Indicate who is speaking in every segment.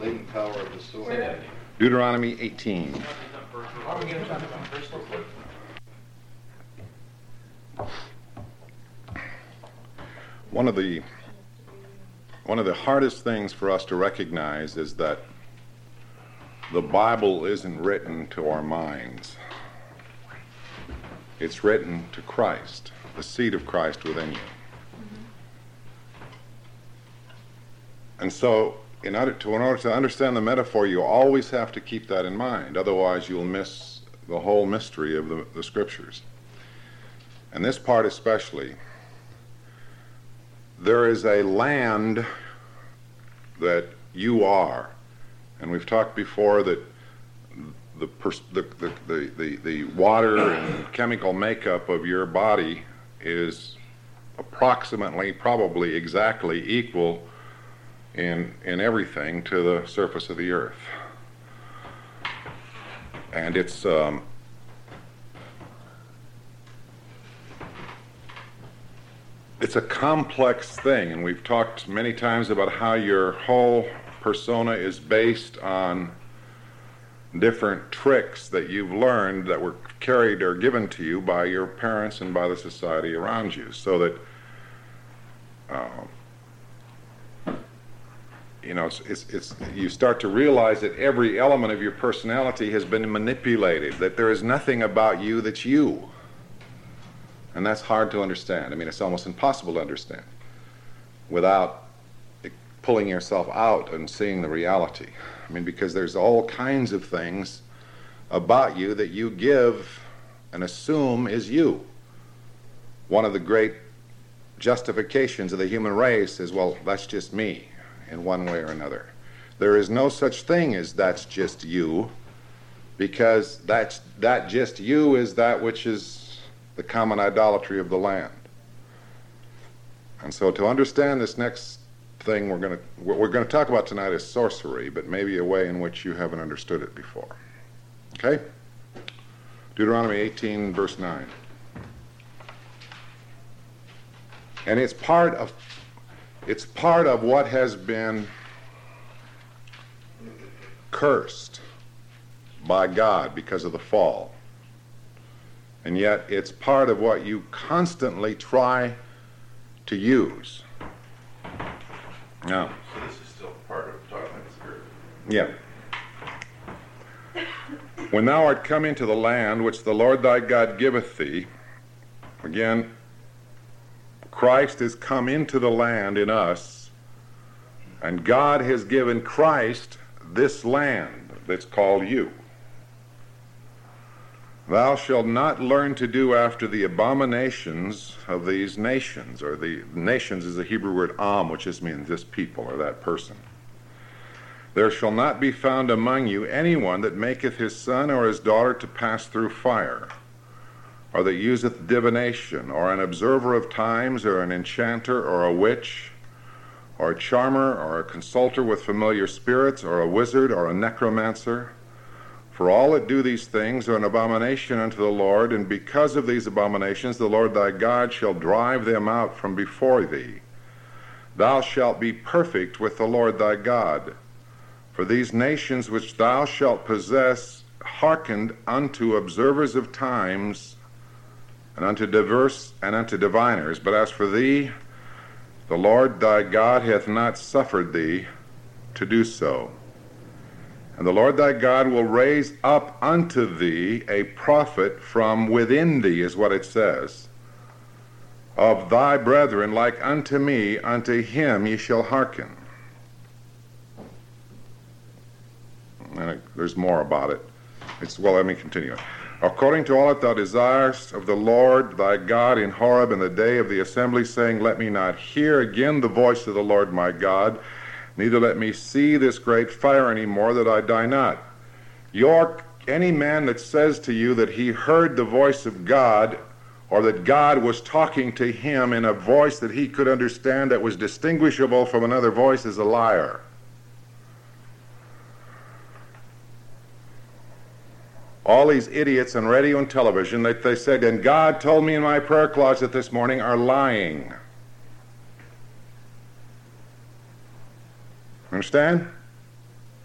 Speaker 1: latent power of the sword.
Speaker 2: Deuteronomy 18. One of the hardest things for us to recognize is that the Bible isn't written to our minds. It's written to Christ, the seed of Christ within you. And so, in order to understand the metaphor, you always have to keep that in mind. Otherwise, you'll miss the whole mystery of the Scriptures. And this part especially, there is a land that you are. And we've talked before that the water and chemical makeup of your body is approximately, probably exactly equal in everything to the surface of the earth. And it's a complex thing, and we've talked many times about how your whole persona is based on different tricks that you've learned that were carried or given to you by your parents and by the society around you, so that you start to realize that every element of your personality has been manipulated, that there is nothing about you that's you. And that's hard to understand. I mean, it's almost impossible to understand without pulling yourself out and seeing the reality. I mean, because there's all kinds of things about you that you give and assume is you. One of the great justifications of the human race is, well, that's just me in one way or another. There is no such thing as that's just you, because that just you is that which is the common idolatry of the land. And so to understand this next thing what we're going to talk about tonight is sorcery, but maybe a way in which you haven't understood it before. Okay? Deuteronomy 18, verse 9. And it's part of what has been cursed by God because of the fall. And yet it's part of what you constantly try to use. Now,
Speaker 3: so this is still part of talking about the Spirit.
Speaker 2: Yeah. When thou art come into the land which the Lord thy God giveth thee, again, Christ has come into the land in us, and God has given Christ this land that's called you. Thou shalt not learn to do after the abominations of these nations, or the nations is the Hebrew word am, which just means this people or that person. There shall not be found among you anyone that maketh his son or his daughter to pass through fire, or that useth divination, or an observer of times, or an enchanter, or a witch, or a charmer, or a consulter with familiar spirits, or a wizard, or a necromancer. For all that do these things are an abomination unto the Lord, and because of these abominations the Lord thy God shall drive them out from before thee. Thou shalt be perfect with the Lord thy God. For these nations which thou shalt possess hearkened unto observers of times, and unto diviners. But as for thee, the Lord thy God hath not suffered thee to do so. And the Lord thy God will raise up unto thee a prophet from within thee, is what it says, of thy brethren, like unto me, unto him ye shall hearken. And there's more about it. Let me continue. According to all that thou desirest of the Lord thy God in Horeb in the day of the assembly, saying, let me not hear again the voice of the Lord my God, neither let me see this great fire any more, that I die not. Any man that says to you that he heard the voice of God, or that God was talking to him in a voice that he could understand that was distinguishable from another voice, is a liar. All these idiots on radio and television that they said, and God told me in my prayer closet this morning, are lying. Understand?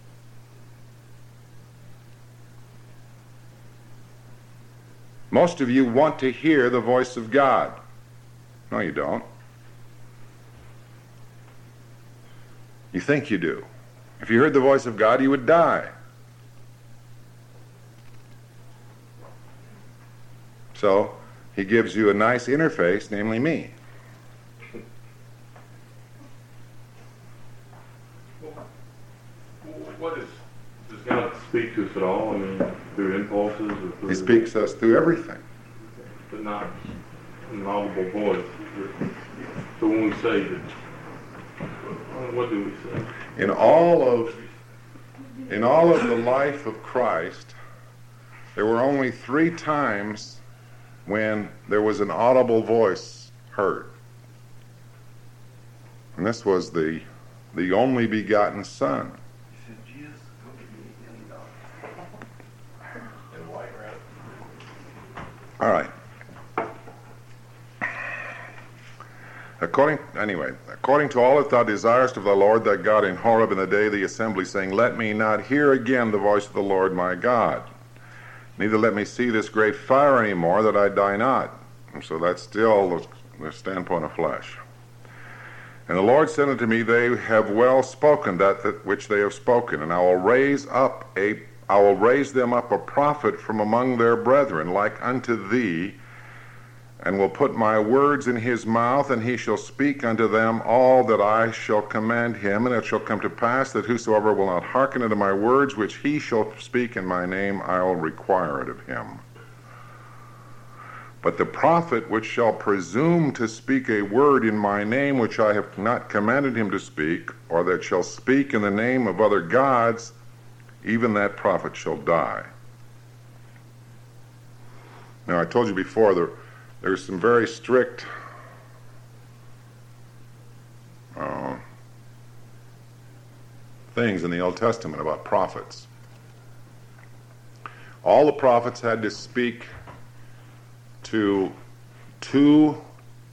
Speaker 2: Most of you want to hear the voice of God. No, you don't. You think you do. If you heard the voice of God, you would die. So, he gives you a nice interface, namely me.
Speaker 1: Does God speak to us at all? I mean, through impulses or through...
Speaker 2: He speaks to us through everything.
Speaker 1: But not in an audible voice. So when we say that, what do we say?
Speaker 2: In all of the life of Christ, there were only 3 times when there was an audible voice heard. And this was the only begotten Son. All right. According to all that thou desirest of the Lord thy God in Horeb in the day of the assembly, saying, Let me not hear again the voice of the Lord my God, neither let me see this great fire any more, that I die not. And so that's still the standpoint of flesh. And the Lord said unto me, They have well spoken that which they have spoken, and I will raise them up a prophet from among their brethren, like unto thee, and will put my words in his mouth, and he shall speak unto them all that I shall command him. And it shall come to pass that whosoever will not hearken unto my words, which he shall speak in my name, I will require it of him. But the prophet which shall presume to speak a word in my name, which I have not commanded him to speak, or that shall speak in the name of other gods, even that prophet shall die. Now, I told you before, there's some very strict things in the Old Testament about prophets. All the prophets had to speak to 2,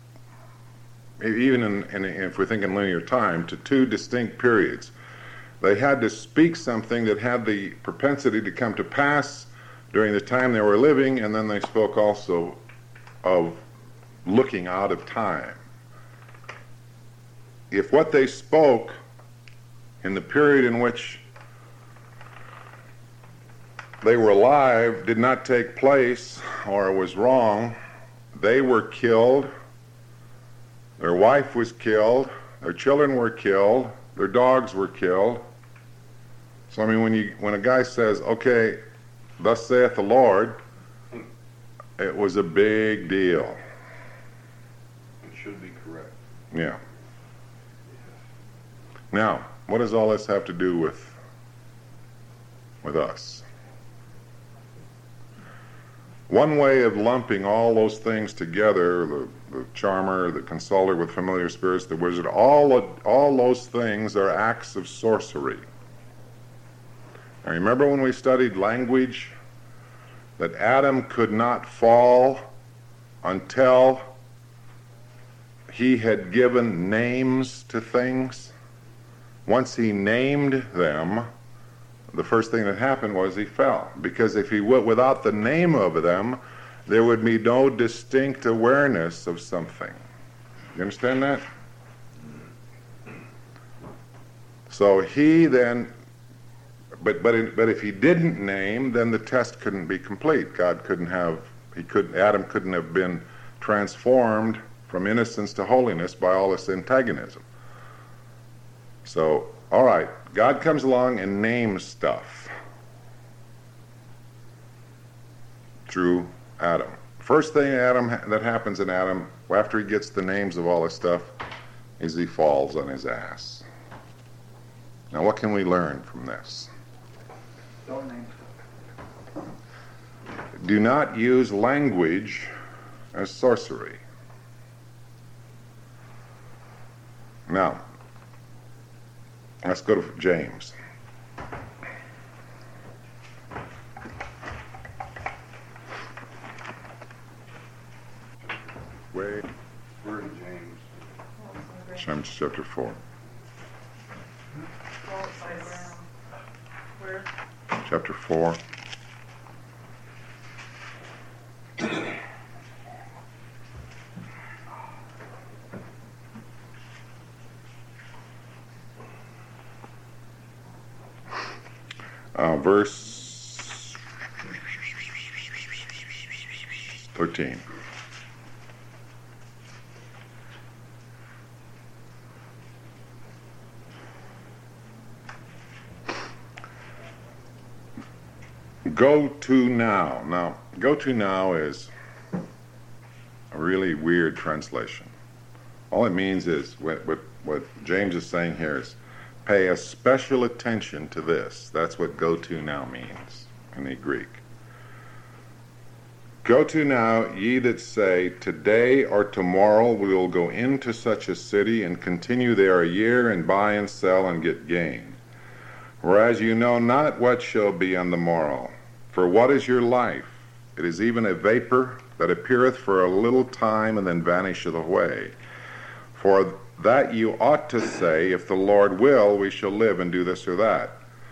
Speaker 2: even if we think in linear time, to 2 distinct periods. They had to speak something that had the propensity to come to pass during the time they were living, and then they spoke also of looking out of time. If what they spoke in the period in which they were alive did not take place, or was wrong, they were killed, their wife was killed, their children were killed, their dogs were killed. So I mean, when a guy says, okay, thus saith the Lord, it was a big deal.
Speaker 3: It should be correct.
Speaker 2: Yeah. Now, what does all this have to do with us? One way of lumping all those things together, the charmer, the consulter with familiar spirits, the wizard, all those things are acts of sorcery. Now, remember when we studied language, that Adam could not fall until he had given names to things? Once he named them, the first thing that happened was he fell. Because if he went without the name of them, there would be no distinct awareness of something. You understand that? So he then, but if he didn't name, then the test couldn't be complete. Adam couldn't have been transformed from innocence to holiness by all this antagonism. So, all right, God comes along and names stuff through Adam. First thing that happens in Adam, after he gets the names of all this stuff, is he falls on his ass. Now, what can we learn from this?
Speaker 4: Don't name.
Speaker 2: Do not use language as sorcery. Now, let's go to James.
Speaker 3: We're in James.
Speaker 2: James chapter 4.
Speaker 4: Where?
Speaker 2: Chapter 4. verse 13. Go to now. Now, go to now is a really weird translation. All it means is, what James is saying here is, pay a special attention to this. That's what go to now means in the Greek. Go to now, ye that say, today or tomorrow we will go into such a city and continue there a year and buy and sell and get gain. Whereas you know not what shall be on the morrow. For what is your life? It is even a vapor that appeareth for a little time and then vanisheth away. For that you ought to say, if the Lord will, we shall live and do this or that.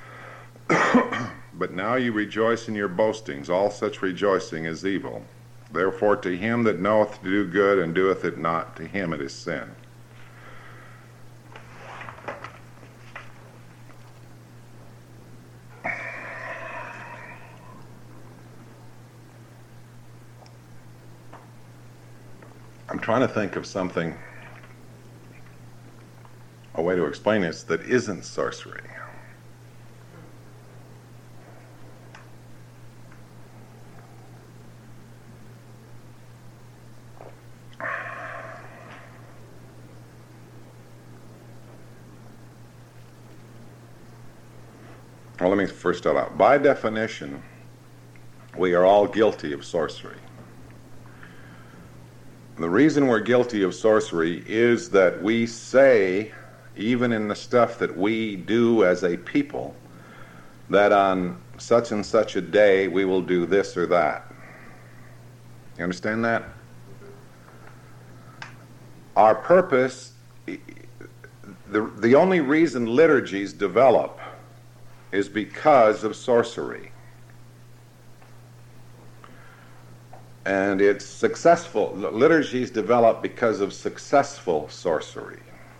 Speaker 2: But now you rejoice in your boastings. All such rejoicing is evil. Therefore to him that knoweth to do good and doeth it not, to him it is sin. I'm trying to think of something, a way to explain this that isn't sorcery. Well, let me first start out. By definition, we are all guilty of sorcery. The reason we're guilty of sorcery is that we say, even in the stuff that we do as a people, that on such and such a day we will do this or that. You understand that? Our purpose, the only reason liturgies develop is because of sorcery. And it's successful. Liturgies develop because of successful sorcery.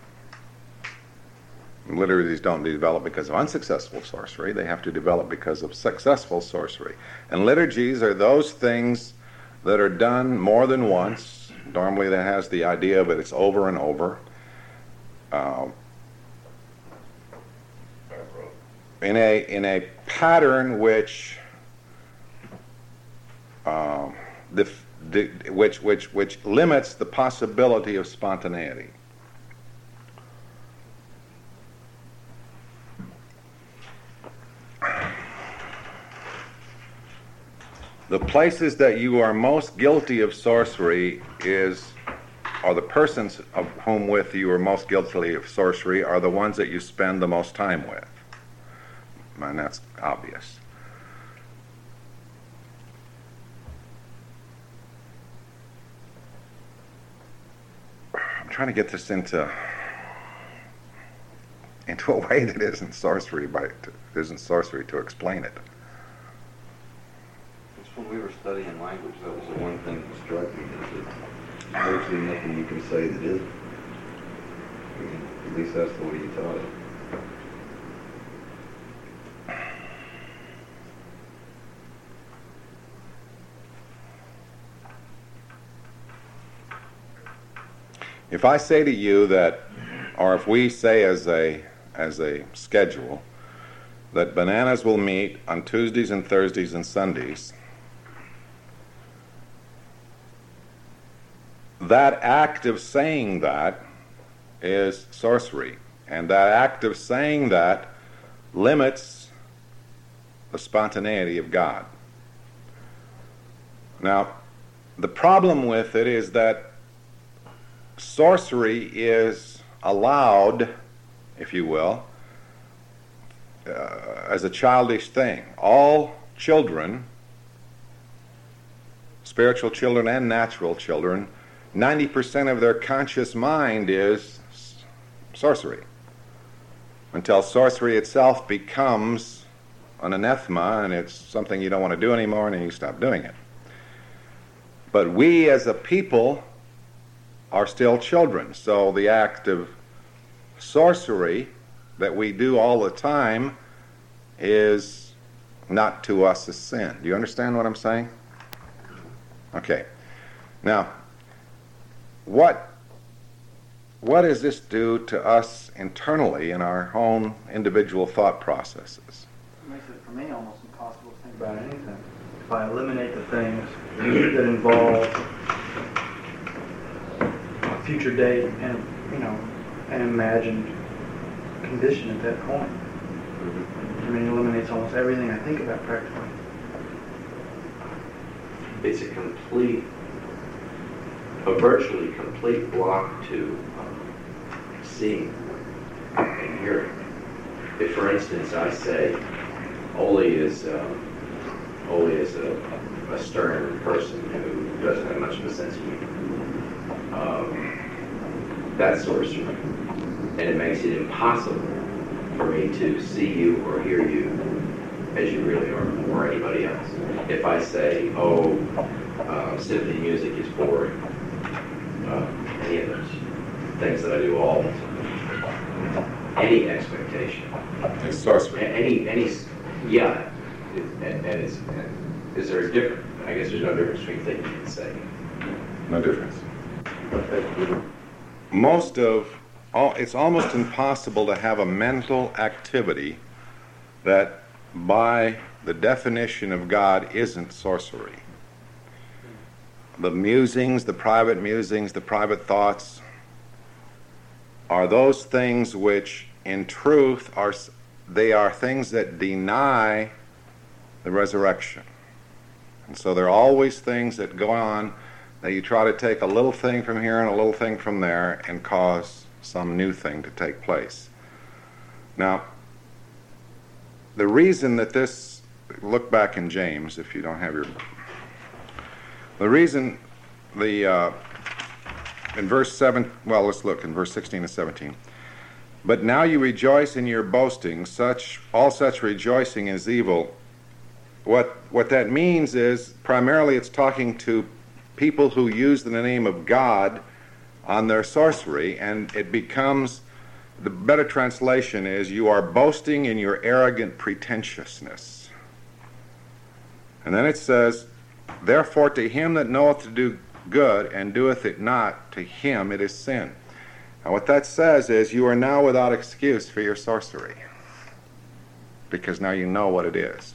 Speaker 2: Liturgies don't develop because of unsuccessful sorcery. They have to develop because of successful sorcery. And liturgies are those things that are done more than once. Normally that has the idea of it's over and over. In a pattern which which limits the possibility of spontaneity. The places that you are most guilty of sorcery are the persons of whom with you are most guilty of sorcery are the ones that you spend the most time with. And that's obvious. I'm trying to get this into a way that isn't sorcery to explain it.
Speaker 3: It's when we were studying language, that was the one thing that struck me, is that there's virtually nothing you can say that isn't. I mean, at least that's the way you taught it.
Speaker 2: If I say to you that, or if we say as a schedule, that bananas will meet on Tuesdays and Thursdays and Sundays, that act of saying that is sorcery. And that act of saying that limits the spontaneity of God. Now, the problem with it is that sorcery is allowed, if you will, as a childish thing. All children, spiritual children and natural children, 90% of their conscious mind is sorcery, until sorcery itself becomes an anathema and it's something you don't want to do anymore and then you stop doing it. But we as a people are still children, so the act of sorcery that we do all the time is not to us a sin. Do you understand what I'm saying? Okay. Now, what does this do to us internally in our own individual thought processes?
Speaker 4: It makes it, for me, almost impossible to think about anything. If I eliminate the things that involve a future date and, an imagined condition at that point. I mean, it eliminates almost everything I think about practically.
Speaker 5: It's a virtually complete block to seeing and hearing. If, for instance, I say, Ole is a stern person who doesn't have much of a sense of humor. That's sorcery, and it makes it impossible for me to see you or hear you as you really are, or anybody else. If I say, symphony music is boring, any of those things that I do all the time, any expectation,
Speaker 2: It's sorcery.
Speaker 5: yeah, and is there a difference? I guess there's no difference between thinking and saying.
Speaker 2: No difference. It's almost impossible to have a mental activity that, by the definition of God, isn't sorcery. The musings, the private thoughts, are those things which, in truth, are things that deny the resurrection. And so they're always things that go on that you try to take a little thing from here and a little thing from there and cause some new thing to take place. Now, the reason that this, look back in James if you don't have your, the reason in verse 7, well, let's look in verse 16 and 17. But now you rejoice in your boasting, all such rejoicing is evil. What that means is, primarily it's talking to people who use the name of God on their sorcery, and it becomes, the better translation is, you are boasting in your arrogant pretentiousness. And then it says, therefore to him that knoweth to do good and doeth it not, to him it is sin. Now what that says is, you are now without excuse for your sorcery, because now you know what it is.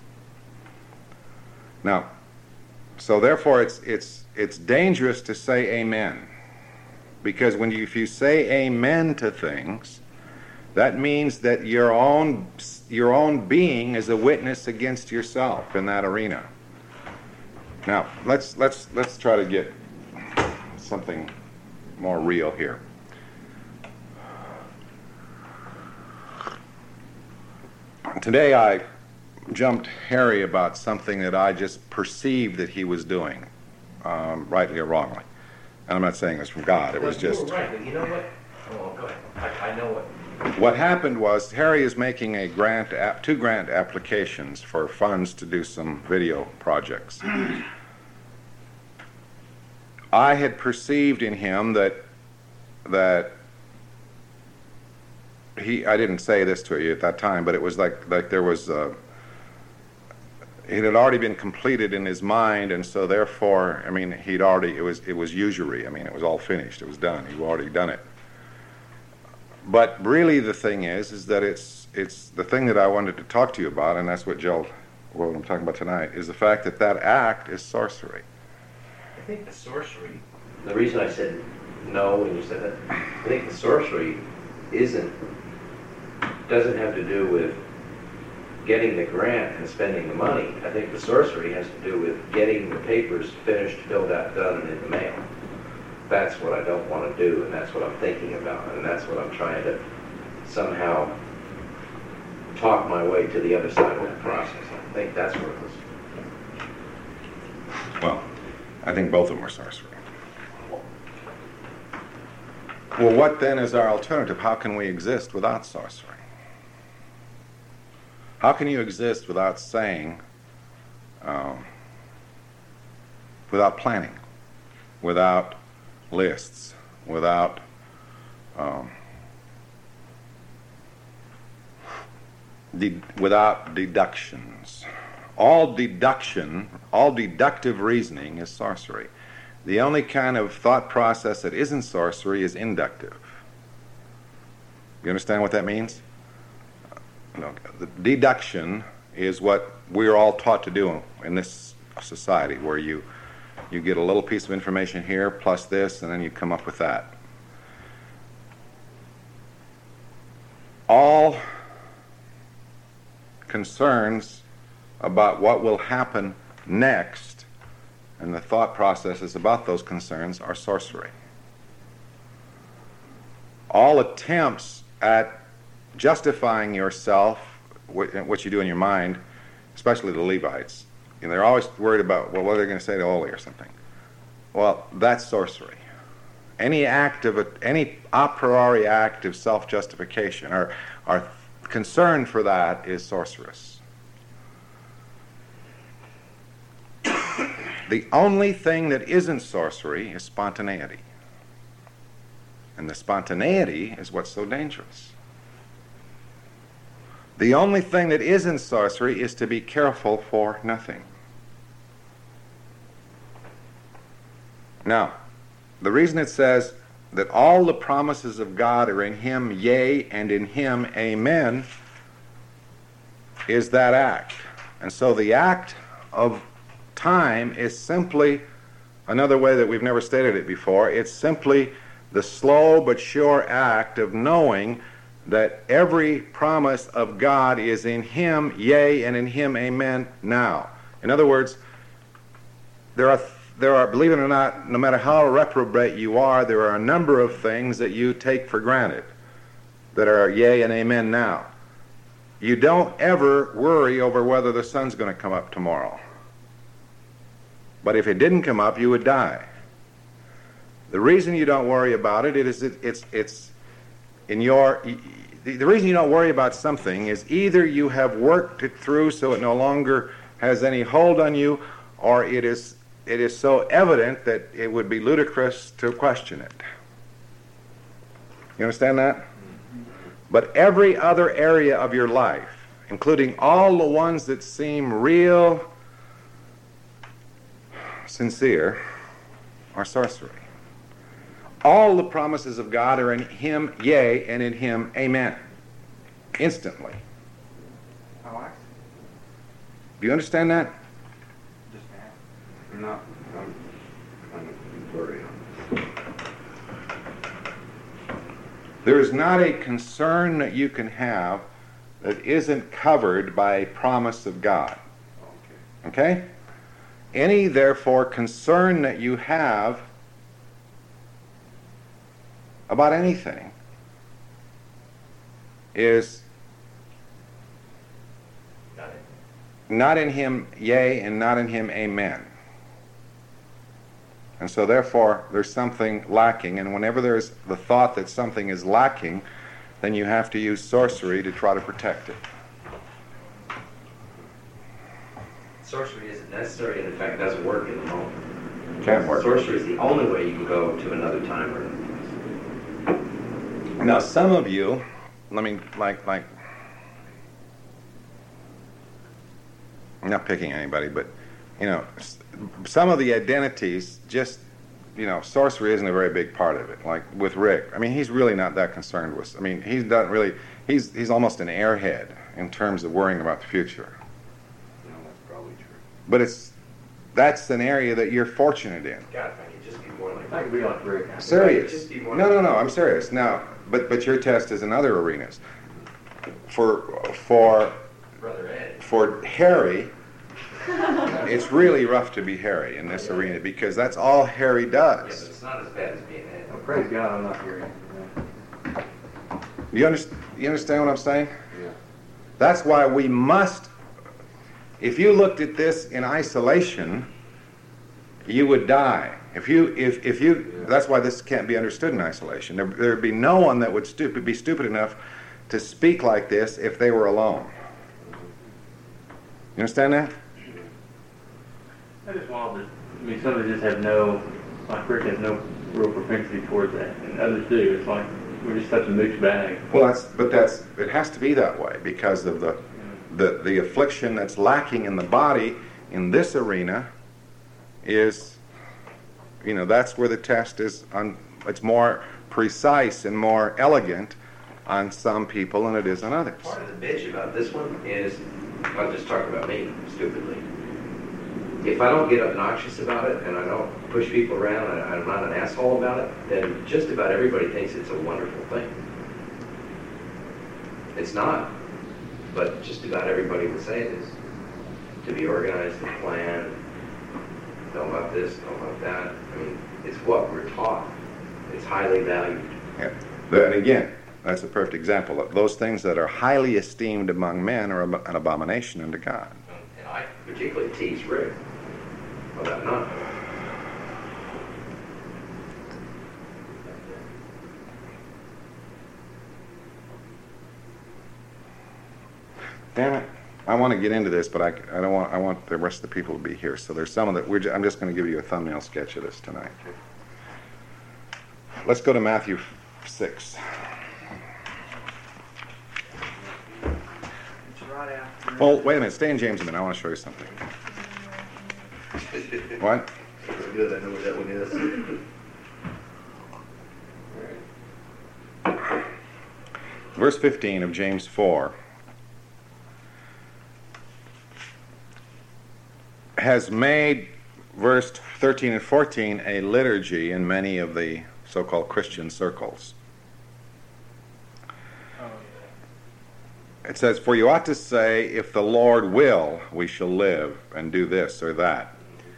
Speaker 2: Now, so therefore it's dangerous to say amen, because if you say amen to things, that means that your own being is a witness against yourself in that arena. Now let's try to get something more real here. Today I jumped Harry about something that I just perceived that he was doing, rightly or wrongly. And I'm not saying it's from God. It was just...
Speaker 5: You were right, but you know what? Oh, go ahead. I know what...
Speaker 2: What happened was, Harry is making two grant applications for funds to do some video projects. I had perceived in him that he, I didn't say this to you at that time, but it was like there was it had already been completed in his mind, and so therefore, I mean, it was usury. I mean, it was all finished. It was done. He'd already done it. But really the thing is that it's the thing that I wanted to talk to you about, and that's what I'm talking about tonight, is the fact that act is sorcery.
Speaker 5: I think the sorcery, the reason I said no when you said that, I think the sorcery doesn't have to do with getting the grant and spending the money. I think the sorcery has to do with getting the papers finished, filled out, done, and in the mail. That's what I don't want to do, and that's what I'm thinking about, and that's what I'm trying to somehow talk my way to the other side of that process. I think that's what it was.
Speaker 2: Well, I think both of them are sorcery. Well, what then is our alternative? How can we exist without sorcery? How can you exist without saying, without planning, without lists, without without deductions. All deductive reasoning is sorcery. The only kind of thought process that isn't sorcery is inductive. You understand what that means? No, the deduction is what we're all taught to do in this society, where you get a little piece of information here plus this, and then you come up with that. All concerns about what will happen next and the thought processes about those concerns are sorcery. All attempts at justifying yourself, what you do in your mind, especially the Levites, they're always worried about, well, what are they going to say to Oli or something? Well, that's sorcery. Any a priori act of self-justification or concern for that is sorcerous. The only thing that isn't sorcery is spontaneity. And the spontaneity is what's so dangerous. The only thing that isn't sorcery is to be careful for nothing. Now, the reason it says that all the promises of God are in Him, yea, and in Him, amen, is that act. And so the act of time is simply, another way that we've never stated it before, it's simply the slow but sure act of knowing that every promise of God is in Him, yea, and in Him, amen, now. In other words, there are, believe it or not, no matter how reprobate you are, there are a number of things that you take for granted that are yea and amen now. You don't ever worry over whether the sun's going to come up tomorrow. But if it didn't come up, you would die. The reason you don't worry about it is it's in your... The reason you don't worry about something is either you have worked it through so it no longer has any hold on you, or it is so evident that it would be ludicrous to question it. You understand that? But every other area of your life, including all the ones that seem real sincere, are sorcery. All the promises of God are in Him, yea, and in Him, amen. Instantly. Do you understand that?
Speaker 3: No, I'm kind of blurry on this.
Speaker 2: There is not a concern that you can have that isn't covered by a promise of God. Okay? Any, therefore, concern that you have about anything is not in Him, yea, and not in Him, amen. And so therefore there's something lacking, and whenever there's the thought that something is lacking, then you have to use sorcery to try to protect it.
Speaker 5: Sorcery isn't necessary, and in fact doesn't work in the moment.
Speaker 2: Can't work.
Speaker 5: Sorcery is the only way you can go to another time or
Speaker 2: Now some of you, like I'm not picking anybody, but some of the identities just, sorcery isn't a very big part of it. Like with Rick, he's really not that concerned with, he's not really, he's almost an airhead in terms of worrying about the future.
Speaker 3: No, that's probably true.
Speaker 2: But that's an area that you're fortunate in.
Speaker 5: God, if I could just be more like
Speaker 4: I could be like Rick.
Speaker 2: Serious.
Speaker 5: Just be more
Speaker 2: No, I'm serious. Now, but your test is in other arenas. For
Speaker 5: Brother Ed.
Speaker 2: For Harry, it's really rough to be Harry in this arena because that's all Harry
Speaker 5: Yeah, but
Speaker 2: does.
Speaker 5: it's not as bad as being Ed.
Speaker 4: Well, praise God, I'm not here.
Speaker 2: You understand what I'm saying?
Speaker 3: Yeah.
Speaker 2: That's why we must, if you looked at this in isolation, you would die. If you, that's why this can't be understood in isolation. There'd be no one that would be stupid enough to speak like this if they were alone. You understand that?
Speaker 6: I just wanted to, some of us just have no, like Rick has no real propensity towards that, and others do. It's like, we're just such a mixed bag.
Speaker 2: Well, it has to be that way because of the affliction that's lacking in the body in this arena is, that's where the test is it's more precise and more elegant on some people than it is on others.
Speaker 5: Part of the bitch about this one is, I'll just talk about me, stupidly. If I don't get obnoxious about it and I don't push people around and I'm not an asshole about it, then just about everybody thinks it's a wonderful thing. It's not, but just about everybody would say it is. To be organized and planned, know about this, know about that. I mean, it's what we're taught. It's highly valued.
Speaker 2: Yeah. And again, that's a perfect example. Those things that are highly esteemed among men are an abomination unto God.
Speaker 5: And I particularly tease Rick about not.
Speaker 2: Damn it. I want to get into this, but I don't want. I want the rest of the people to be here. So there's some of that. I'm just going to give you a thumbnail sketch of this tonight. Let's go to Matthew 6.
Speaker 4: It's right after.
Speaker 2: Well, wait a minute. Stay in James a minute. I want to show you something. What?
Speaker 3: That's good, I know where that one is.
Speaker 2: Verse 15 of James 4 has made verse 13 and 14 a liturgy in many of the so-called Christian circles. It says, "For you ought to say, if the Lord will, we shall live and do this or that."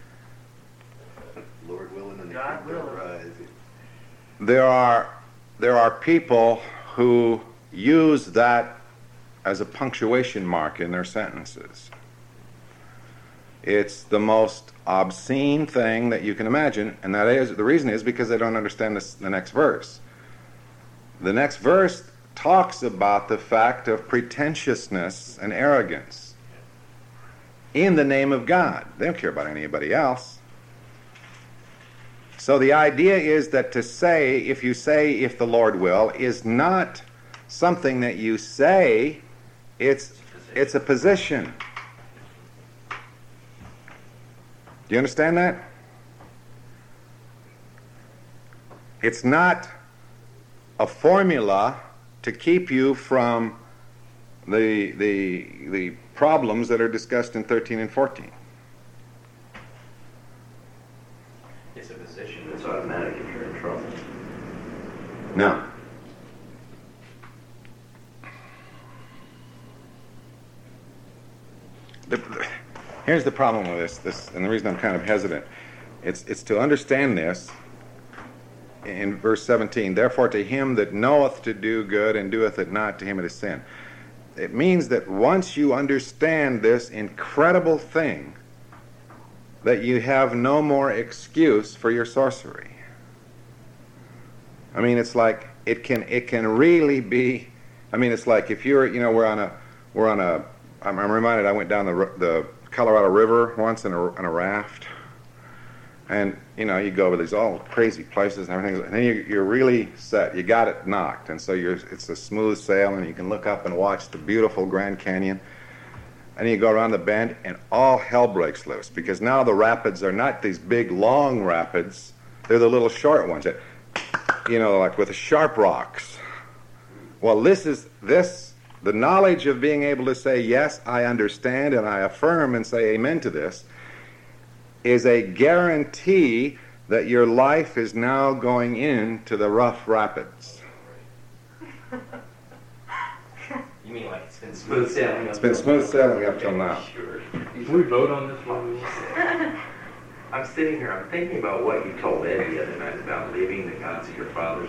Speaker 3: Lord willing, and the
Speaker 4: God
Speaker 3: creek will
Speaker 4: willing.
Speaker 3: rise.
Speaker 2: There are people who use that as a punctuation mark in their sentences. It's the most obscene thing that you can imagine, and that is the reason is because they don't understand the next verse. The next verse talks about the fact of pretentiousness and arrogance in the name of God. They don't care about anybody else. So the idea is that to say, if the Lord will, is not something that you say, it's a position. Do you understand that? It's not a formula to keep you from the problems that are discussed in 13 and 14.
Speaker 5: It's a position that's automatic if you're in trouble.
Speaker 2: Now, here's the problem with this, and the reason I'm kind of hesitant. It's to understand this in verse 17. Therefore, to him that knoweth to do good and doeth it not, to him it is sin. It means that once you understand this incredible thing, that you have no more excuse for your sorcery. I mean, it's like it can really be. I mean, it's like if you're, I'm reminded I went down the Colorado River once in a raft, and you go over these all crazy places and everything, and then you're really set. You got it knocked, and so it's a smooth sail, and you can look up and watch the beautiful Grand Canyon. And you go around the bend, and all hell breaks loose because now the rapids are not these big long rapids; they're the little short ones that, like with the sharp rocks. Well, the knowledge of being able to say, yes, I understand and I affirm and say amen to this, is a guarantee that your life is now going into the rough rapids.
Speaker 5: You mean like it's been smooth sailing?
Speaker 2: It's been smooth sailing up till now.
Speaker 5: Sure.
Speaker 1: Can we vote on this one?
Speaker 5: I'm sitting here, I'm thinking about what you told Ed the other night about leaving the gods of your fathers.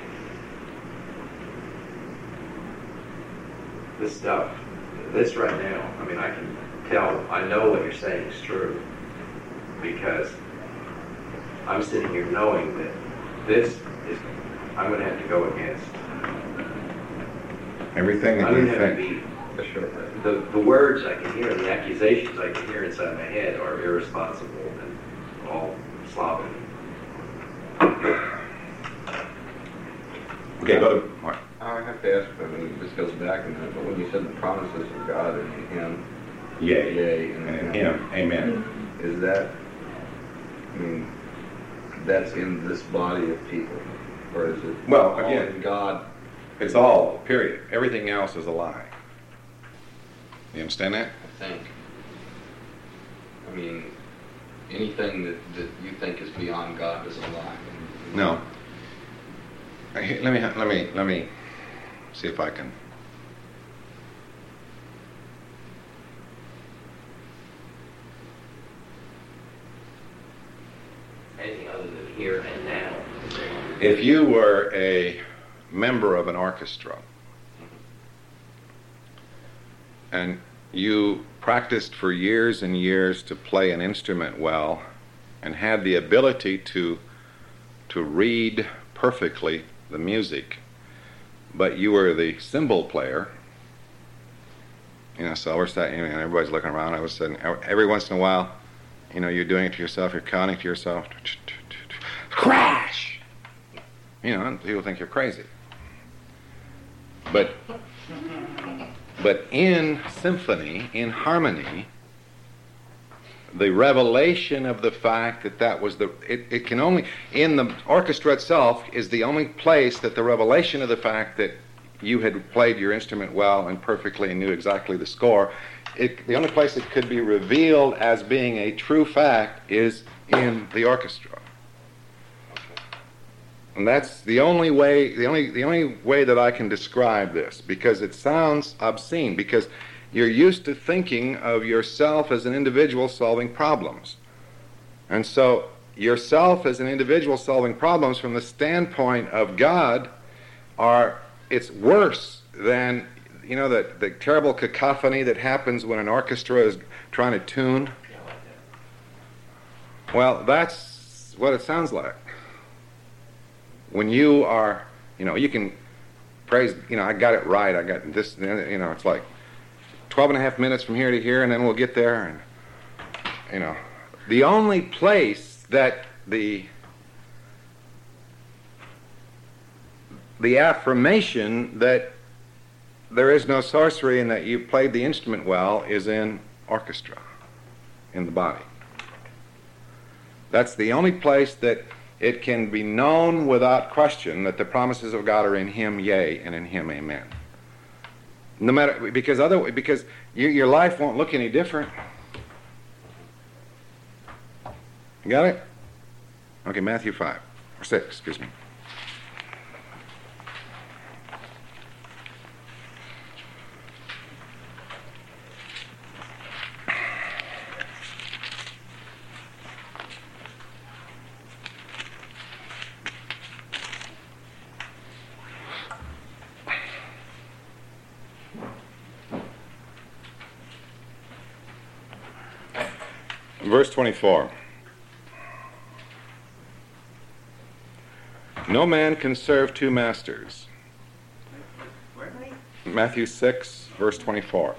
Speaker 5: This stuff, this right now, I mean, I can tell, I know what you're saying is true, because I'm sitting here knowing that this is, I'm going to have to go against.
Speaker 2: Everything that
Speaker 5: I'm
Speaker 2: you
Speaker 5: going to have to
Speaker 2: think.
Speaker 5: be, the words I can hear, the accusations I can hear inside my head are irresponsible and all sloppy.
Speaker 2: Okay, Okay, go to Mark.
Speaker 3: I have to ask, I mean, this goes back a minute, but when you said the promises of God are in him,
Speaker 2: Yea.
Speaker 3: yea,
Speaker 2: And in him, amen.
Speaker 3: is that, I mean, that's in this body of people? Or is it
Speaker 2: Well,
Speaker 3: all
Speaker 2: again,
Speaker 3: in God?
Speaker 2: It's all, period. Everything else is a lie. You understand that?
Speaker 3: I think. I mean, anything that you think is beyond God is a lie.
Speaker 2: No. Let me see if I can.
Speaker 5: Anything other than here and now.
Speaker 2: If you were a member of an orchestra and you practiced for years and years to play an instrument well and had the ability to read perfectly the music, but you were the cymbal player, so we're sitting, everybody's looking around. I was sitting, every once in a while, you're doing it to yourself, you're counting to yourself, crash! And people think you're crazy. But in symphony, in harmony, the revelation of the fact that was it can only, in the orchestra itself, is the only place that the revelation of the fact that you had played your instrument well and perfectly and knew exactly the score, the only place it could be revealed as being a true fact is in the orchestra. And that's the only way that I can describe this, because it sounds obscene, because you're used to thinking of yourself as an individual solving problems. And so yourself as an individual solving problems from the standpoint of God it's worse than, the terrible cacophony that happens when an orchestra is trying to tune. Well, that's what it sounds like. When you are, you can praise, I got it right, I got this, it's like 12 and a half minutes from here to here, and then we'll get there. And, the only place that the affirmation that there is no sorcery and that you played the instrument well is in orchestra, in the body. That's the only place that it can be known without question that the promises of God are in him, yea, and in him, amen. No matter, because your life won't look any different. You got it? Okay, Matthew 5, or 6, excuse me. Verse 24. No man can serve two masters. Matthew 6, verse 24.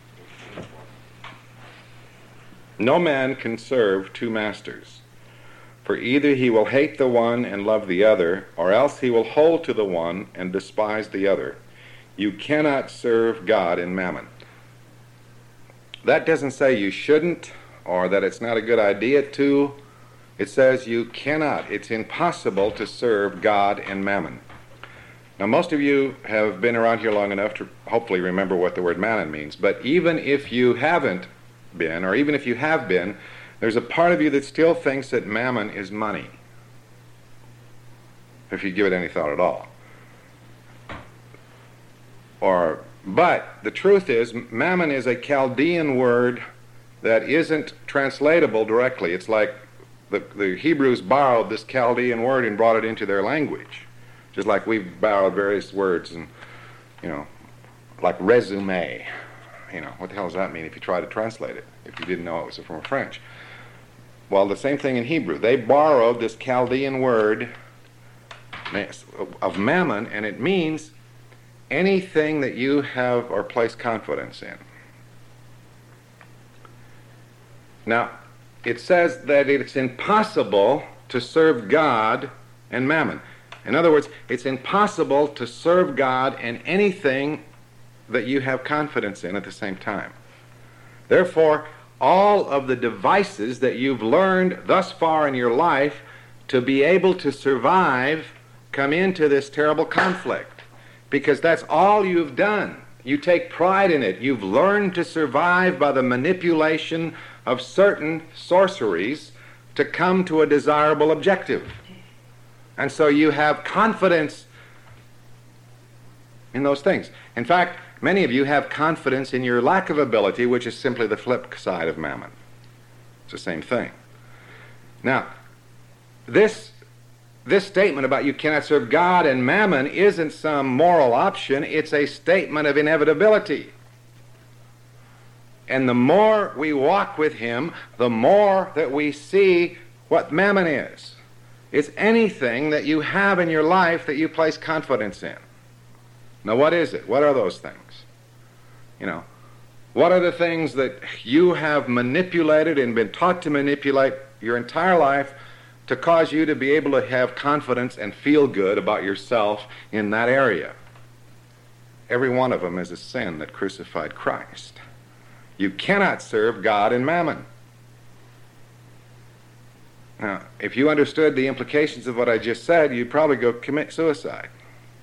Speaker 2: No man can serve two masters, for either he will hate the one and love the other, or else he will hold to the one and despise the other. You cannot serve God and mammon. That doesn't say you shouldn't, or that it's not a good idea to. It says you cannot. It's impossible to serve God and mammon. Now, most of you have been around here long enough to hopefully remember what the word mammon means, but even if you haven't been, or even if you have been, there's a part of you that still thinks that mammon is money, if you give it any thought at all. But the truth is, mammon is a Chaldean word that isn't translatable directly. It's like the Hebrews borrowed this Chaldean word and brought it into their language, just like we've borrowed various words, and like resume. What the hell does that mean if you try to translate it, if you didn't know it was from French? Well, the same thing in Hebrew. They borrowed this Chaldean word of mammon, and it means anything that you have or place confidence in. Now, it says that it's impossible to serve God and mammon. In other words, it's impossible to serve God in anything that you have confidence in at the same time. Therefore, all of the devices that you've learned thus far in your life to be able to survive come into this terrible conflict, because that's all you've done. You take pride in it. You've learned to survive by the manipulation of certain sorceries to come to a desirable objective. And so you have confidence in those things. In fact, many of you have confidence in your lack of ability, which is simply the flip side of mammon. It's the same thing. Now, this statement about you cannot serve God and mammon isn't some moral option. It's a statement of inevitability. And the more we walk with Him, the more that we see what mammon is. It's anything that you have in your life that you place confidence in. Now, what is it? What are those things? You know, what are the things that you have manipulated and been taught to manipulate your entire life to cause you to be able to have confidence and feel good about yourself in that area? Every one of them is a sin that crucified Christ. You cannot serve God and mammon. Now, if you understood the implications of what I just said, you'd probably go commit suicide.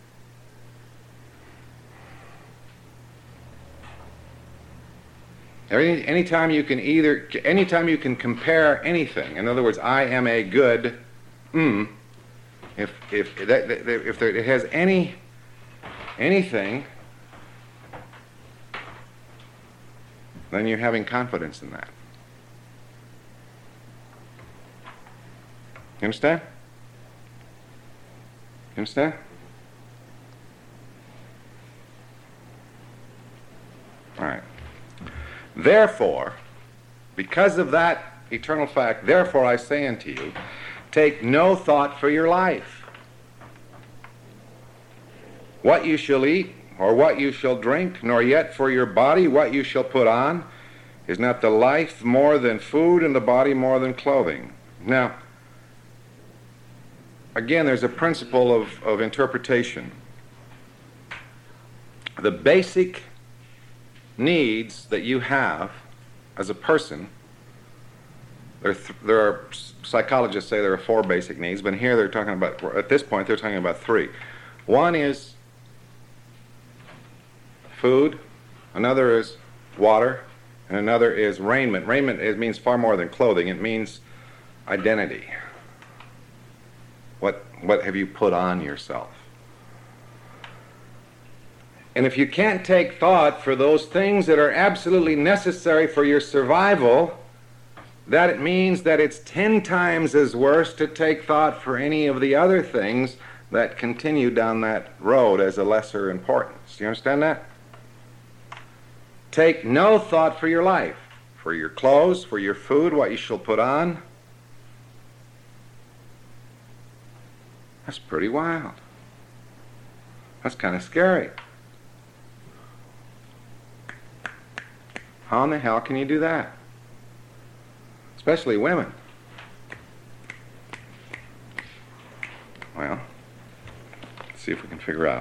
Speaker 2: Anytime you can compare anything, in other words, I am a good, if it has anything, then you're having confidence in that. You understand? You understand? All right. Therefore, because of that eternal fact, therefore I say unto you, take no thought for your life, what you shall eat, or what you shall drink, nor yet for your body what you shall put on. Is not the life more than food, and the body more than clothing? Now, again, there's a principle of interpretation. The basic needs that you have as a person, there are psychologists say there are 4 basic needs, but here they're talking about, at this point, they're talking about 3. One is food, another is water, and another is raiment. Raiment, it means far more than clothing. It means identity. What have you put on yourself? And if you can't take thought for those things that are absolutely necessary for your survival, that it means that it's 10 times as worse to take thought for any of the other things that continue down that road as a lesser importance. Do you understand that? Take no thought for your life, for your clothes, for your food, what you shall put on. That's pretty wild. That's kind of scary. How in the hell can you do that? Especially women. Well, let's see if we can figure out.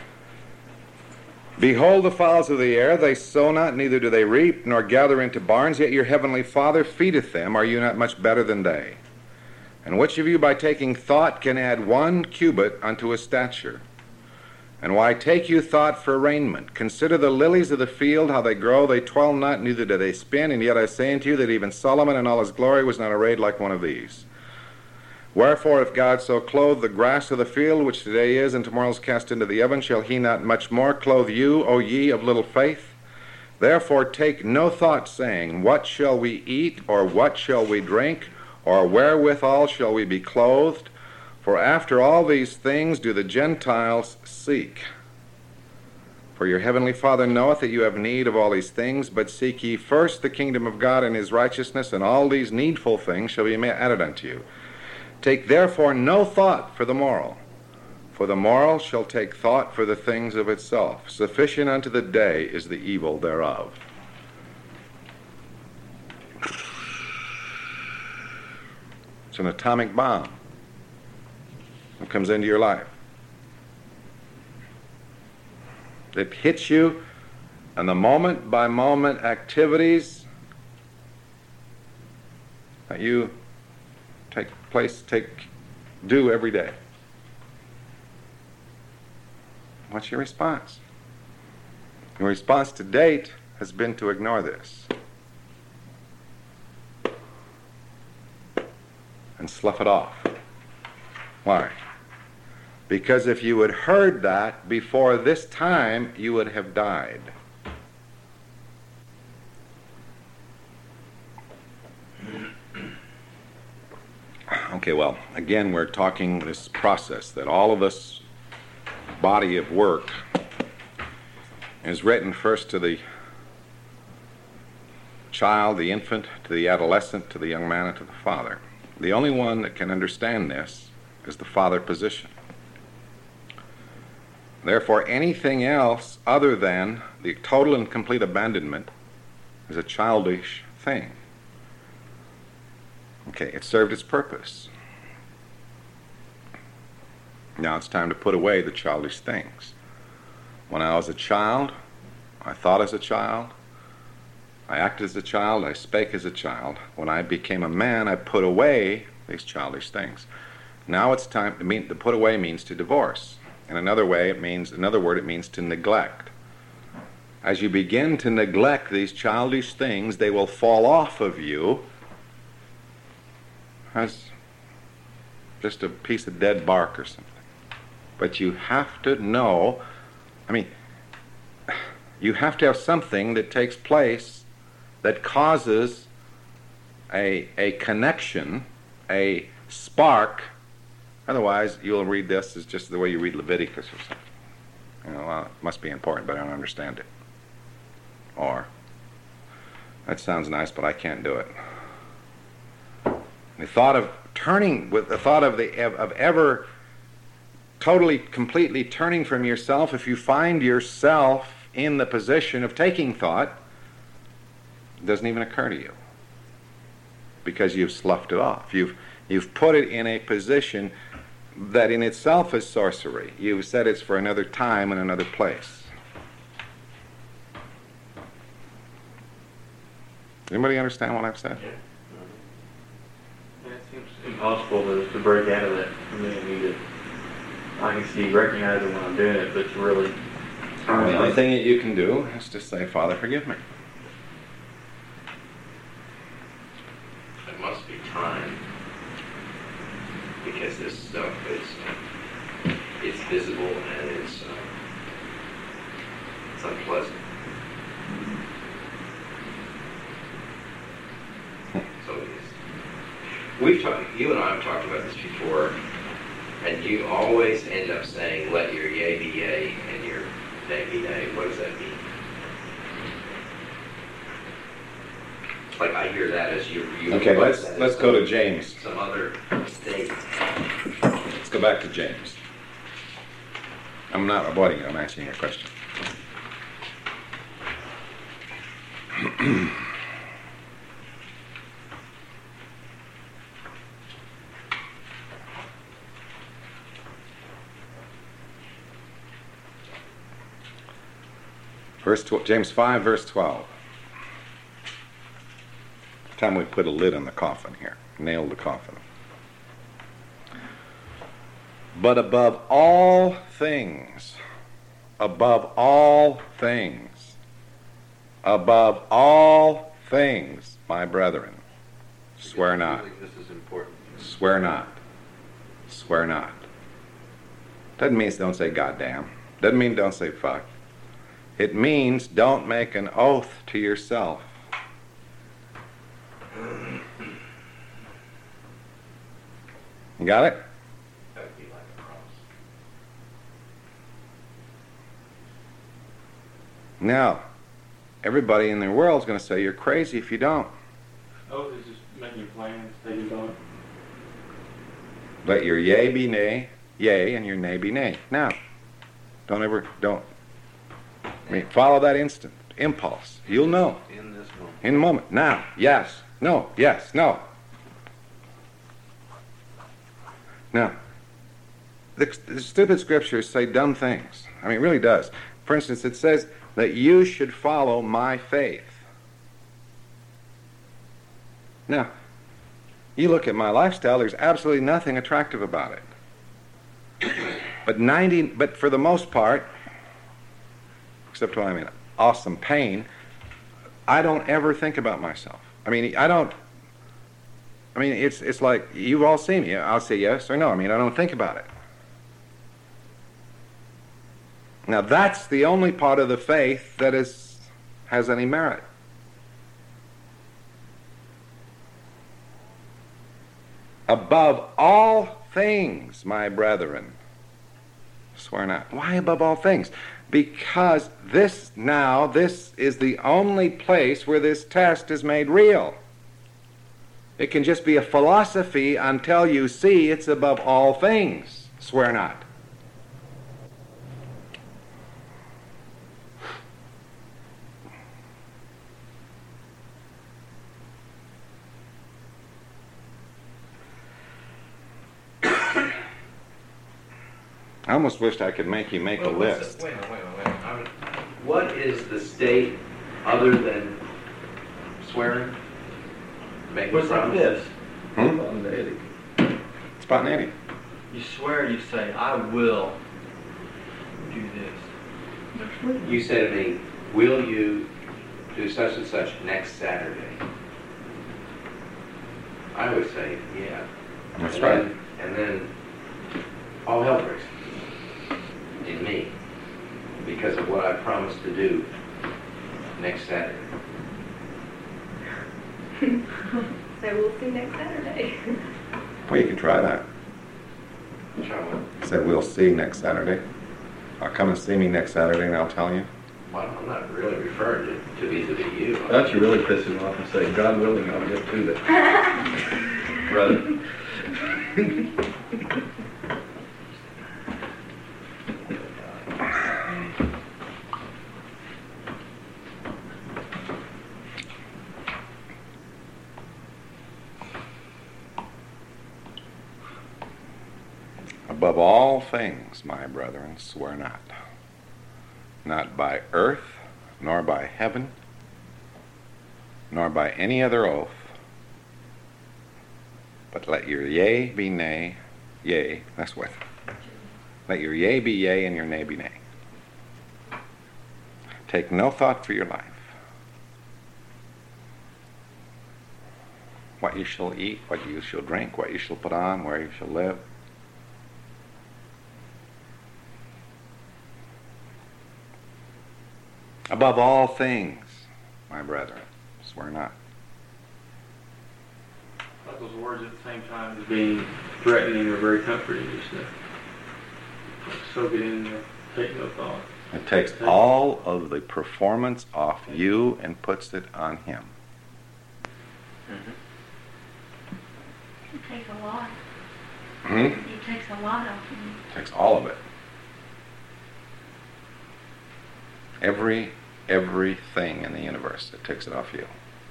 Speaker 2: Behold the fowls of the air, they sow not, neither do they reap, nor gather into barns, yet your heavenly Father feedeth them. Are you not much better than they? And which of you by taking thought can add 1 cubit unto his stature? And why take you thought for raiment? Consider the lilies of the field, how they grow, they toil not, neither do they spin, and yet I say unto you that even Solomon in all his glory was not arrayed like one of these. Wherefore, if God so clothe the grass of the field, which today is and tomorrow is cast into the oven, shall he not much more clothe you, O ye of little faith? Therefore take no thought, saying, what shall we eat, or what shall we drink, or wherewithal shall we be clothed? For after all these things do the Gentiles seek. For your heavenly Father knoweth that you have need of all these things, but seek ye first the kingdom of God and his righteousness, and all these needful things shall be added unto you. Take therefore no thought for the morrow, for the morrow shall take thought for the things of itself. Sufficient unto the day is the evil thereof. It's an atomic bomb. that comes into your life. It hits you, and the moment-by-moment activities that you do every day. What's your response? Your response to date has been to ignore this and slough it off. Why? Because if you had heard that before this time, you would have died. Okay, well, again, we're talking this process that all of this body of work is written first to the child, the infant, to the adolescent, to the young man, and to the father. The only one that can understand this is the father position. Therefore, anything else other than the total and complete abandonment is a childish thing. Okay, it served its purpose. Now it's time to put away the childish things. When I was a child, I thought as a child, I acted as a child, I spake as a child. When I became a man, I put away these childish things. Now it's time to put away means to divorce. In another word, it means to neglect. As you begin to neglect these childish things, they will fall off of you as just a piece of dead bark or something. But you have to know, you have to have something that takes place that causes a connection, a spark. Otherwise, you'll read this as just the way you read Leviticus or something. Well, it must be important, but I don't understand it. Or, that sounds nice, but I can't do it. The thought of turning, with the thought of ever totally, completely turning from yourself, if you find yourself in the position of taking thought, it doesn't even occur to you. Because you've sloughed it off. You've put it in a position that in itself is sorcery. You've said it's for another time and another place. Anybody understand what I've said?
Speaker 6: Yeah. It seems impossible to break out of that for me. I can see, recognize it when I'm doing it, but to really...
Speaker 2: The only thing that you can do is to say, Father, forgive me.
Speaker 5: It must be time, because this stuff it's visible and it's unpleasant. So it is. You and I have talked about this before, and you always end up saying, "Let your yea be yea and your nay be nay." What does that mean? Like I hear that as you.
Speaker 2: Okay, let's go to James.
Speaker 5: Some other state.
Speaker 2: Let's go back to James. I'm not avoiding it, I'm asking you a question. James 5, verse 12. Time we put a lid on the coffin here, nailed the coffin. But above all things, my brethren, swear not.
Speaker 3: This is important.
Speaker 2: Swear not. Swear not. Doesn't mean don't say goddamn. Doesn't mean don't say fuck. It means don't make an oath to yourself. You got it?
Speaker 5: That would be like a promise.
Speaker 2: Now, everybody in the world is going to say you're crazy if you don't.
Speaker 6: Oh, it's just making plans, taking thought.
Speaker 2: Let your yea be nay, yea, and your nay be nay. Now, don't. Follow that instant impulse. You'll know.
Speaker 3: In this moment.
Speaker 2: In a moment. Now, yes, no, yes, no. Now, the stupid scriptures say dumb things. I mean, it really does. For instance, it says that you should follow my faith. Now, you look at my lifestyle, there's absolutely nothing attractive about it. But for the most part, except when I'm in awesome pain, I don't ever think about myself. I mean, it's like, you've all seen me. I'll say yes or no. I mean, I don't think about it. Now, that's the only part of the faith that has any merit. Above all things, my brethren, swear not. Why above all things? Because this is the only place where this test is made real. It can just be a philosophy until you see it's above all things. Swear not. I almost wished I could make you make a list.
Speaker 5: Wait a minute. What is the state other than swearing? Making
Speaker 6: What's like
Speaker 5: promises?
Speaker 6: this?
Speaker 2: Spontaneity.
Speaker 6: You swear, you say, I will do this.
Speaker 5: You say to me, will you do such and such next Saturday? I would say, yeah.
Speaker 2: That's
Speaker 5: And
Speaker 2: right.
Speaker 5: then all hell breaks in me because of what I promised to do next Saturday.
Speaker 7: So we'll see next Saturday.
Speaker 2: Well, you can try that.
Speaker 5: Try what?
Speaker 2: Say, we'll see next Saturday. I'll come and see me next Saturday and I'll tell you.
Speaker 5: Well, I'm not really referring to vis-a-vis you.
Speaker 3: That's really pissing off and say, God willing, I'll get to that. Brother.
Speaker 2: Above all things, my brethren, swear not. Not by earth, nor by heaven, nor by any other oath, but let your yea be nay, yea, that's what. Let your yea be yea and your nay be nay. Take no thought for your life. What you shall eat, what you shall drink, what you shall put on, where you shall live. Above all things, my brethren, swear not.
Speaker 6: Like those words at the same time as being threatening or very comforting, just to soak it in there, take no thought.
Speaker 2: It takes all of the performance off you and puts it on him.
Speaker 7: It takes a lot.
Speaker 2: Hmm?
Speaker 7: It takes a lot of them.
Speaker 2: Takes all of it. Everything in the universe, it takes it off you.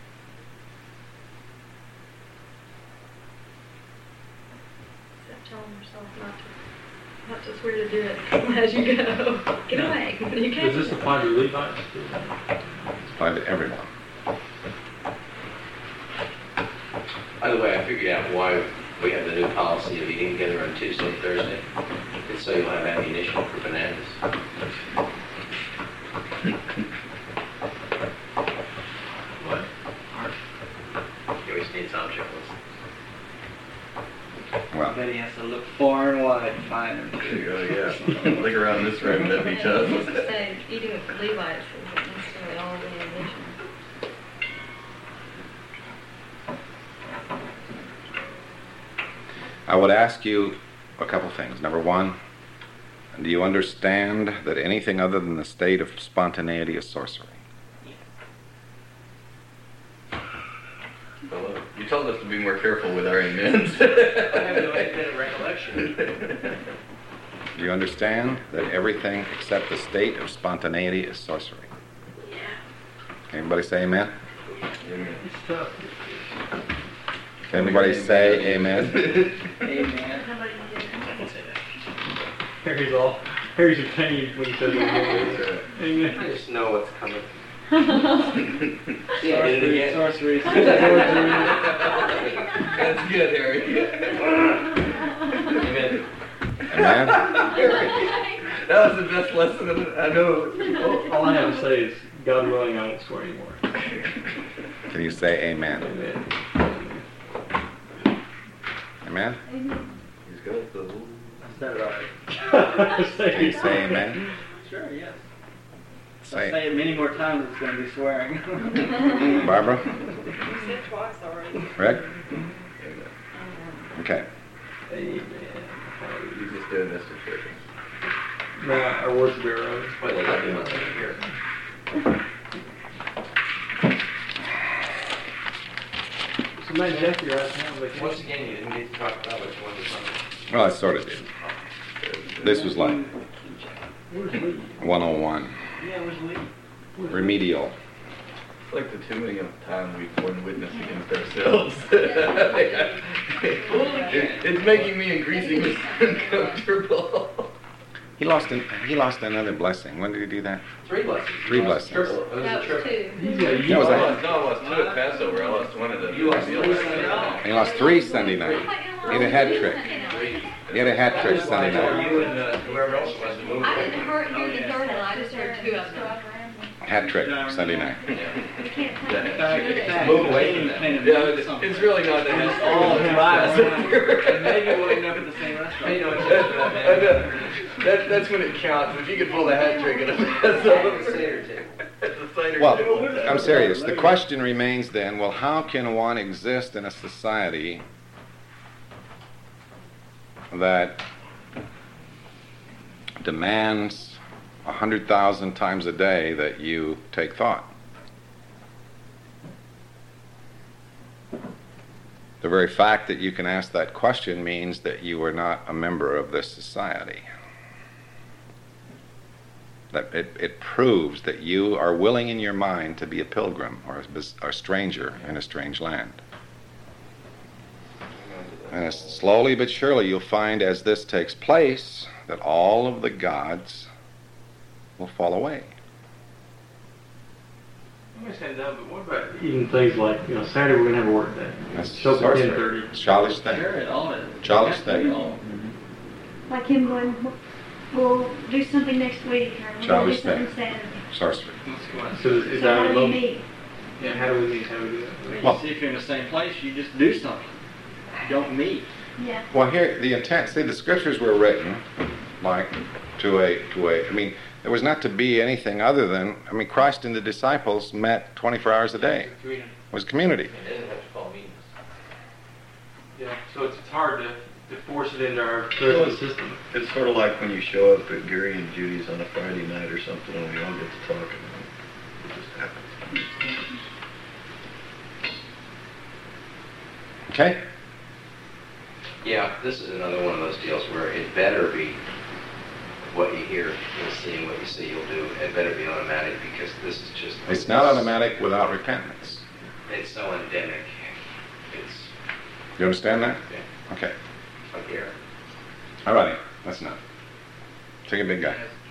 Speaker 7: Except telling yourself not to swear to do it as you go. Get away. You can't.
Speaker 6: Does this apply to Levites?
Speaker 2: It's applied to everyone.
Speaker 5: By the way, I figured out why we have the new policy of eating together on Tuesday and Thursday. It's so you'll have ammunition for bananas.
Speaker 6: What?
Speaker 5: You always need some chocolates.
Speaker 2: Well,
Speaker 4: Then he has to look far and wide to find him.
Speaker 3: Yeah. Look around this room, that'd be tough.
Speaker 7: And just to say, eating it for Levites isn't necessarily all the ammunition.
Speaker 2: I would ask you a couple things. Number one, do you understand that anything other than the state of spontaneity is sorcery?
Speaker 3: Well, you told us to be more careful with our amens.
Speaker 5: I have no independent recollection.
Speaker 2: Do you understand that everything except the state of spontaneity is sorcery?
Speaker 7: Yeah.
Speaker 2: Anybody say amen?
Speaker 6: It's tough.
Speaker 2: Can anybody say amen?
Speaker 4: Amen.
Speaker 7: Nobody did.
Speaker 6: Harry's a pain when he says amen. Amen.
Speaker 5: I just know what's coming.
Speaker 4: Sorcery.
Speaker 3: That's good, Harry.
Speaker 5: Amen.
Speaker 2: Amen?
Speaker 3: That was the best lesson I know.
Speaker 6: All I have to say is, God willing, I won't swear anymore.
Speaker 2: Can you say amen?
Speaker 6: Amen.
Speaker 2: Amen?
Speaker 3: He's got the
Speaker 4: I said it already.
Speaker 2: Can you say amen?
Speaker 4: Sure, yes.
Speaker 2: Say
Speaker 4: Say it many more times, it's going to be swearing.
Speaker 2: Barbara?
Speaker 7: You said twice already.
Speaker 2: Rick? Okay.
Speaker 6: Amen.
Speaker 3: You just doing this to trick us.
Speaker 6: Now, our words will be our own.
Speaker 5: Wait, let me look here.
Speaker 6: So, man, Jeff, you're out of town vacation.
Speaker 5: Once again, you didn't get to talk about which one was on.
Speaker 2: Well, I sort of did. This was like
Speaker 6: Where's Lee?
Speaker 2: 101.
Speaker 4: Yeah, where's Lee?
Speaker 2: Remedial.
Speaker 3: It's like the 2 millionth time we've borne witness against ourselves. It's making me increasingly uncomfortable.
Speaker 2: He lost another blessing. When did he do that?
Speaker 5: 3 blessings.
Speaker 2: 3 blessings.
Speaker 5: Triple. It was
Speaker 7: That
Speaker 5: a
Speaker 7: was
Speaker 5: triple.
Speaker 7: two.
Speaker 2: That was
Speaker 3: I
Speaker 2: a-
Speaker 3: lost, no, I lost 2 at Passover. I lost 1 at the
Speaker 5: You lost 3 Sunday night.
Speaker 2: He lost 3 Sunday night. He had a hat trick. He had a hat trick Sunday night.
Speaker 5: You and whoever else was moved.
Speaker 7: I didn't hear the third one, I just heard two of them.
Speaker 2: Hat trick Sunday night.
Speaker 7: You can't
Speaker 5: Move away from that.
Speaker 3: Yeah, it's really not that. It's
Speaker 4: all
Speaker 3: Passover.
Speaker 4: And maybe we'll end up at the same restaurant.
Speaker 5: Hey, no, it's just that, man.
Speaker 3: That's when it counts. If you can pull the hat trick at a
Speaker 5: At
Speaker 3: Passover.
Speaker 5: the Seder table.
Speaker 3: At the Seder
Speaker 2: Well,
Speaker 3: table.
Speaker 2: I'm serious. The question remains then, well, how can one exist in a society that demands 100,000 times a day that you take thought? The very fact that you can ask that question means that you are not a member of this society. That it proves that you are willing in your mind to be a pilgrim or a stranger in a strange land. And slowly but surely you'll find as this takes place that all of the gods will fall away.
Speaker 6: I understand that, but what about even things like, Saturday we're going to have a work day.
Speaker 2: That's
Speaker 6: Show up at
Speaker 2: sorcery.
Speaker 6: 10:30.
Speaker 2: It's childish thing.
Speaker 4: Sure, it all is.
Speaker 2: Childish thing.
Speaker 8: Like him going, we'll do something next week, or we'll do
Speaker 2: Childish
Speaker 8: something
Speaker 2: thing.
Speaker 8: Saturday.
Speaker 2: Sorcery.
Speaker 6: So is
Speaker 8: So how
Speaker 6: that a
Speaker 8: do you
Speaker 6: low?
Speaker 8: meet?
Speaker 6: Yeah, how do we meet? How do we do that?
Speaker 2: Well-
Speaker 4: See, if you're in the same place, you just do something. You don't meet.
Speaker 8: Yeah.
Speaker 2: Well, here, the intent, see, the scriptures were written like I mean, there was not to be anything other than, Christ and the disciples met 24 hours a day. It was community.
Speaker 5: It doesn't have to call meetings.
Speaker 6: Yeah, so it's hard to force it into our Thursday system.
Speaker 3: It's sort of like when you show up at Gary and Judy's on a Friday night or something and we all get to talking. It just happens.
Speaker 2: Okay?
Speaker 5: Yeah, this is another one of those deals where it better be what you hear, you'll see, and what you see, you'll do. It better be automatic because this is just...
Speaker 2: It's not automatic without repentance.
Speaker 5: It's so endemic. It's
Speaker 2: You understand that?
Speaker 5: Yeah.
Speaker 2: Okay.
Speaker 5: like air.
Speaker 2: All righty. That's enough. Take a big guy.
Speaker 4: Yes.